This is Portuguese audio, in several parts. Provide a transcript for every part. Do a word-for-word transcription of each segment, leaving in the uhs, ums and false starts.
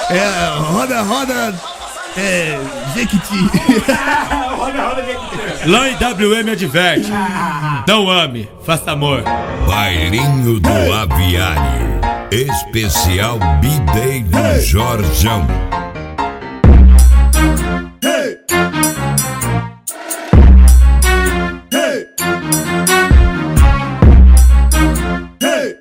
É, roda, roda. É, Jequiti. Roda, roda, Jequiti. Lá em W M adverte. Não ame, faça amor. Bailinho do Aviário. Especial B-Day do Jorjão. Hey! Hey! Hey!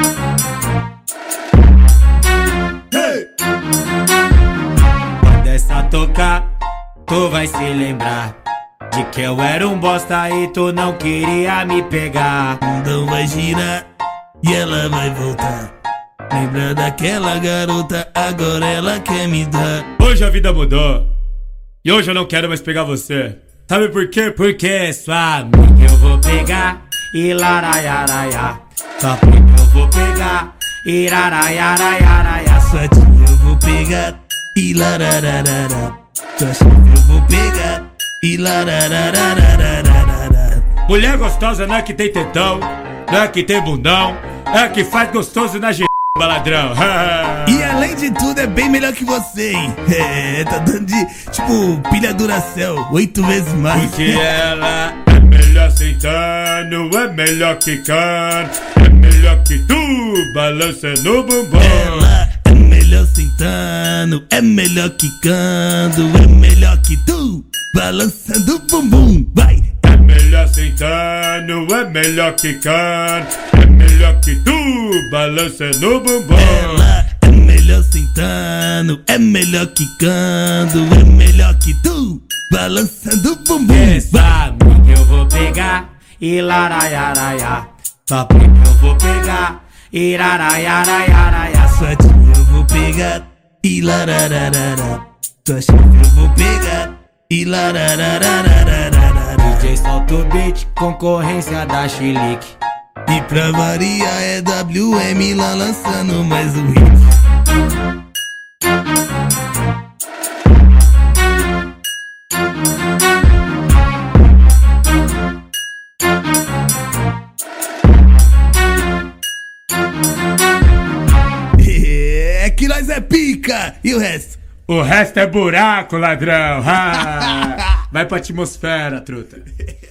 Hey! Quando essa tocar, tu vai se lembrar de que eu era um bosta e tu não queria me pegar. Então vai girar e ela vai voltar. Lembra daquela garota, agora ela quer me dar. Hoje a vida mudou e hoje eu não quero mais pegar você. Sabe por quê? Porque sua amiga eu vou pegar e laraiaraia. Sua prima eu vou pegar e laraiaraiaraia. Sua tia eu vou pegar e larararara. Sua chefe eu vou pegar e lararararararara. Mulher gostosa não é que tem tetão, não é que tem bundão, é que faz gostoso na g... baladrão. E além de tudo é bem melhor que você, hein? É, tá dando de, tipo, pilha Duracell, oito vezes mais. Porque ela é melhor sentando, é melhor quicando, é melhor que tu, balançando o bumbum. Ela é melhor sentando, é melhor quicando, é melhor que tu, balançando o bumbum, vai! É melhor sentando, é melhor quicando, é melhor que tu, balançando o bumbum. Ela é melhor sentando, é melhor quicando, é melhor que tu, balançando o bumbum, Essa amiga eu vou pegar e laraiaraia. Sua prima eu vou pegar e laraiaraiaraia. Sua tia eu vou pegar e larararara. Sua chefe eu vou pegar e lararararararara. D J solta o beat, concorrência da Chilique. E pra variar é W M lá lançando mais um hit. É que nós é pica! E o resto? O resto é buraco, ladrão. Ah, vai pra atmosfera, truta.